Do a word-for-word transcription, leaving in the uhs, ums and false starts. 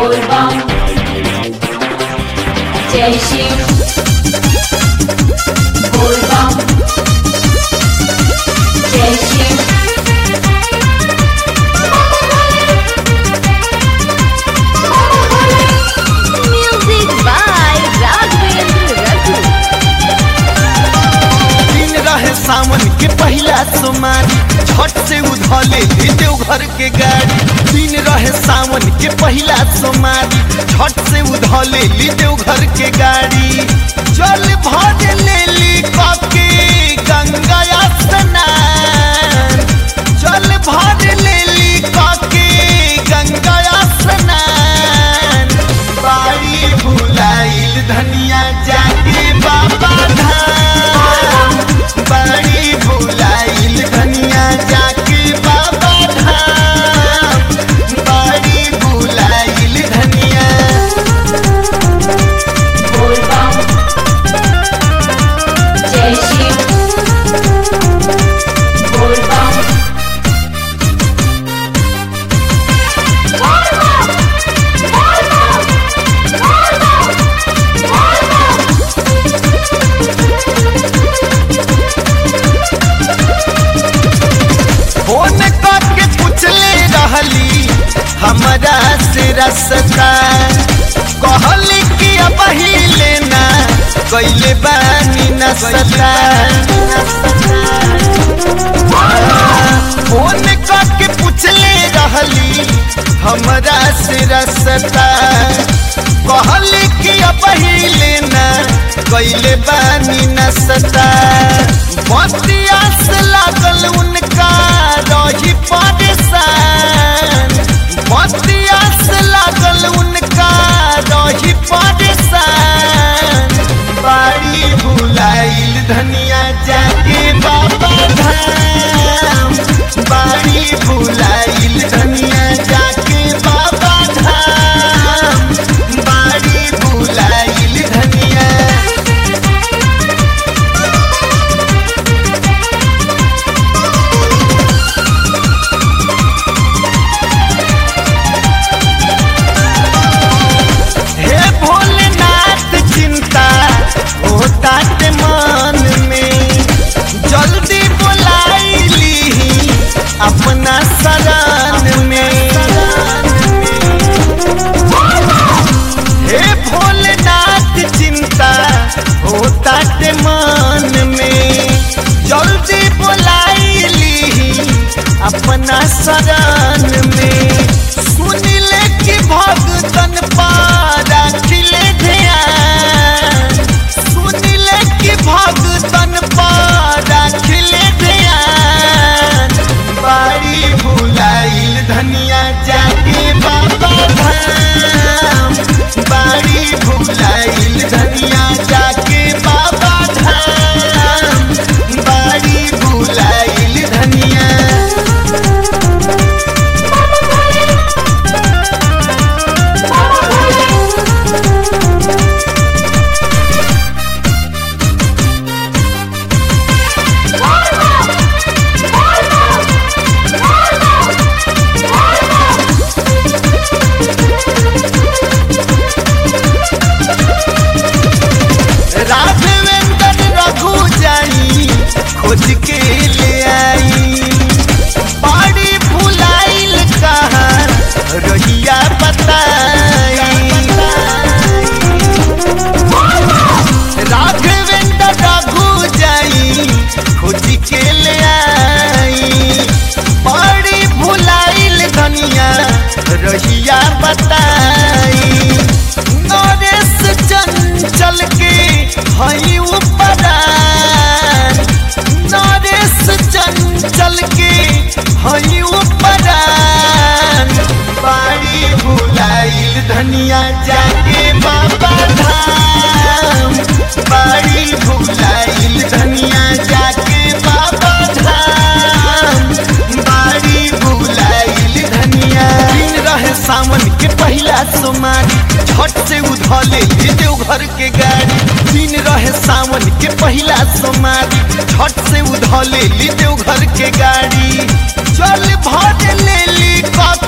बोलबम जय शिव बोलबम जय शिव म्यूजिक बाय राघवेंद्र रघु। दिन रहे सावन के पहला सोमवारी छठ से उधले देवघर के गाड़ी। दिन रहे सावन के पहला सोमवारी छठ से उधले देवघर के गाड़ी। जल भर ले ली काके गंगा स्नान, जल भर ले ली काके गंगा स्नान। बाड़ी भुलाइल धनिया जाके बाबा धाम, बाड़ी भुलाइल धनिया जाके बाबा धाम, बाड़ी भुलाइल धनिया। बोलबम जय शिव बोलबम फोन करके पूछले रहली हमरा से रसता, कहली कि अब ही लेना कैले बानी नसता। फोन करके पूछले रहली हमरा से रसता, कहली कि अब ही लेना कैले बानी नसता। बतिया से लागल उनका रही परेशान, बतिया से लागल उनका रही परेशान। बाड़ी भुलाइल धनिया जाके बाबा धाम, बाड़ी भुलाइल धनिया जाके बाबा धाम, बाड़ी भुलाइल धनिया। हे भोलेनाथ चिंता होता ते मन में, जल्दी बुलाइली अपना शरण में। हे भोलेनाथ चिंता होता ते मन में, जल्दी बुलाइली अपना शरण में। सुनिले कि भगतन पारा खिले ध्यान, सुनिले कि भगतन पारा खिले ध्यान। बाड़ी भुलाइल धनिया जाके बाबा धाम, बाड़ी भुलाइल धनिया जाके बाबा धाम, बाड़ी भुलाइल धनिया। राघवेंद्र रघु जाई खोज के ले आई, बाड़ी भुलाइल कहाँ रहिया बताई। राघवेंद्र रघु जाई खोज के ले आई, बाड़ी भुलाइल धनिया रहिया बताई। नरेश चंचल के हई उपरान, नरेश चंचल के हई उपरान। बाड़ी भुलाइल धनिया जाके बाबा धाम, बाड़ी भुलाइल धनिया जाके बाबा धाम, बाड़ी भुलाइल धनिया। दिन रहे सावन के पहला सोमवारी छठ से उधले देवघर के गाड़ी। दिन रहे सावन के पहला सोमवारी छठ से उधले देवघर के गाड़ी। जल भर ले ली